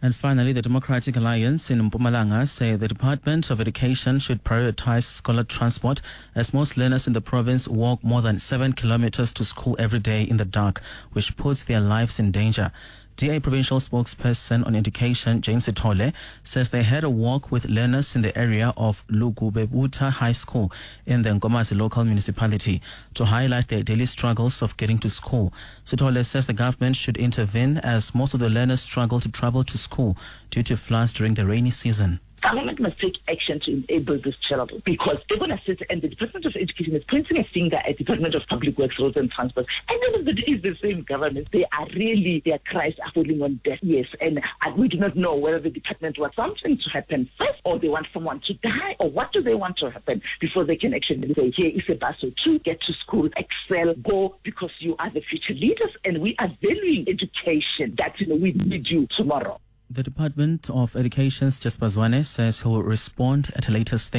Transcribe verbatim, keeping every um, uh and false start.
And finally, the Democratic Alliance in Mpumalanga say the Department of Education should prioritize scholar transport as most learners in the province walk more than seven kilometers to school every day in the dark, which puts their lives in danger. D A provincial spokesperson on education, James Sithole, says they had a walk with learners in the area of Lugubebuta High School in the Nkomazi local municipality to highlight their daily struggles of getting to school. Sithole says the government should intervene as most of the learners struggle to travel to school due to floods during the rainy season. Government must take action to enable this children, because they're going to sit and the Department of Education is pointing a finger at Department of Public Works, Roads and Transport. And then of the day, it's the same government. They are really, their cries are falling on deaf ears. And uh, we do not know whether the department wants something to happen first, or they want someone to die, or what do they want to happen before they can actually say, here is a bus to get to school, excel, go, because you are the future leaders and we are valuing education, that you know, we need you tomorrow. The Department of Education's Jesper Zwane says he will respond at a later stage.